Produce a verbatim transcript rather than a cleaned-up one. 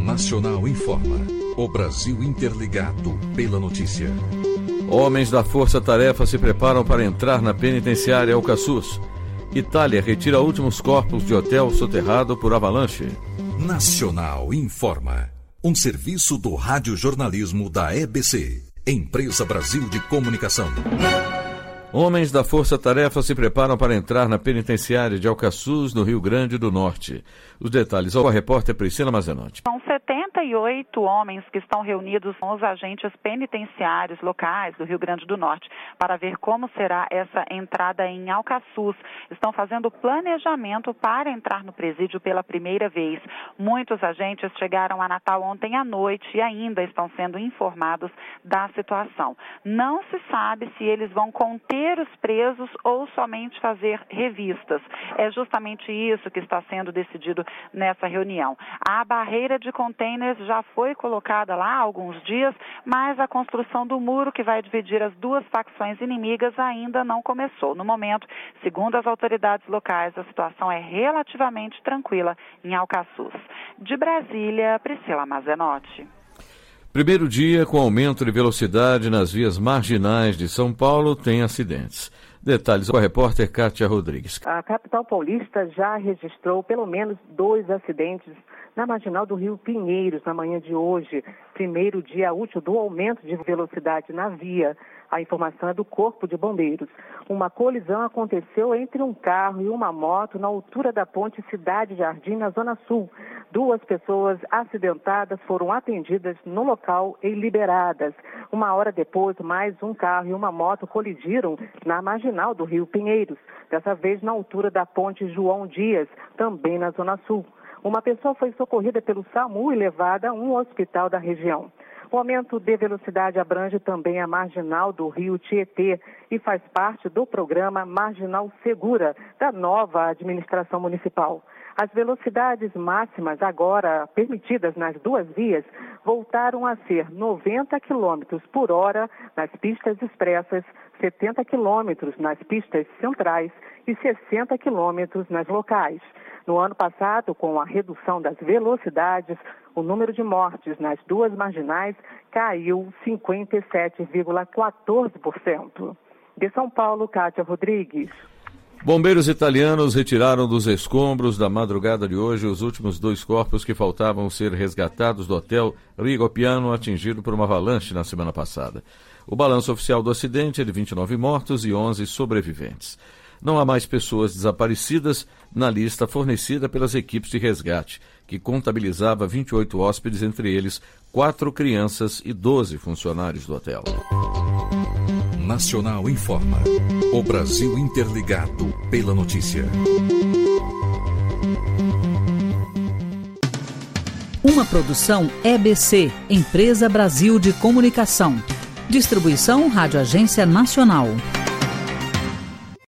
Nacional informa. O Brasil interligado pela notícia. Homens da Força Tarefa se preparam para entrar na penitenciária Alcaçuz. Itália retira últimos corpos de hotel soterrado por avalanche. Nacional informa. Um serviço do radiojornalismo da E B C, Empresa Brasil de Comunicação. Homens da Força Tarefa se preparam para entrar na penitenciária de Alcaçuz, no Rio Grande do Norte. Os detalhes com a repórter Priscila Mazenotti. São setenta e oito homens que estão reunidos com os agentes penitenciários locais do Rio Grande do Norte para ver como será essa entrada em Alcaçuz. Estão fazendo planejamento para entrar no presídio pela primeira vez. Muitos agentes chegaram a Natal ontem à noite e ainda estão sendo informados da situação. Não se sabe se eles vão conter os presos ou somente fazer revistas. É justamente isso que está sendo decidido nessa reunião. A barreira de containers já foi colocada lá há alguns dias, mas a construção do muro que vai dividir as duas facções inimigas ainda não começou. No momento, segundo as autoridades locais, a situação é relativamente tranquila em Alcaçuz. De Brasília, Priscila Mazenotti. Primeiro dia com aumento de velocidade nas vias marginais de São Paulo tem acidentes. Detalhes com a repórter Kátia Rodrigues. A capital paulista já registrou pelo menos dois acidentes na marginal do Rio Pinheiros na manhã de hoje. Primeiro dia útil do aumento de velocidade na via. A informação é do Corpo de Bombeiros. Uma colisão aconteceu entre um carro e uma moto na altura da ponte Cidade Jardim, na Zona Sul. Duas pessoas acidentadas foram atendidas no local e liberadas. Uma hora depois, mais um carro e uma moto colidiram na marginal do Rio Pinheiros, dessa vez na altura da ponte João Dias, também na Zona Sul. Uma pessoa foi socorrida pelo SAMU e levada a um hospital da região. O aumento de velocidade abrange também a marginal do Rio Tietê e faz parte do programa Marginal Segura, da nova administração municipal. As velocidades máximas agora permitidas nas duas vias voltaram a ser noventa quilômetros por hora nas pistas expressas, setenta quilômetros nas pistas centrais e sessenta quilômetros nas locais. No ano passado, com a redução das velocidades, o número de mortes nas duas marginais caiu cinquenta e sete vírgula quatorze por cento. De São Paulo, Kátia Rodrigues. Bombeiros italianos retiraram dos escombros da madrugada de hoje os últimos dois corpos que faltavam ser resgatados do hotel Rigopiano, atingido por uma avalanche na semana passada. O balanço oficial do acidente é de vinte e nove mortos e onze sobreviventes. Não há mais pessoas desaparecidas na lista fornecida pelas equipes de resgate, que contabilizava vinte e oito hóspedes, entre eles quatro crianças e doze funcionários do hotel. Nacional informa. O Brasil interligado pela notícia. Uma produção E B C, Empresa Brasil de Comunicação. Distribuição Rádio Agência Nacional.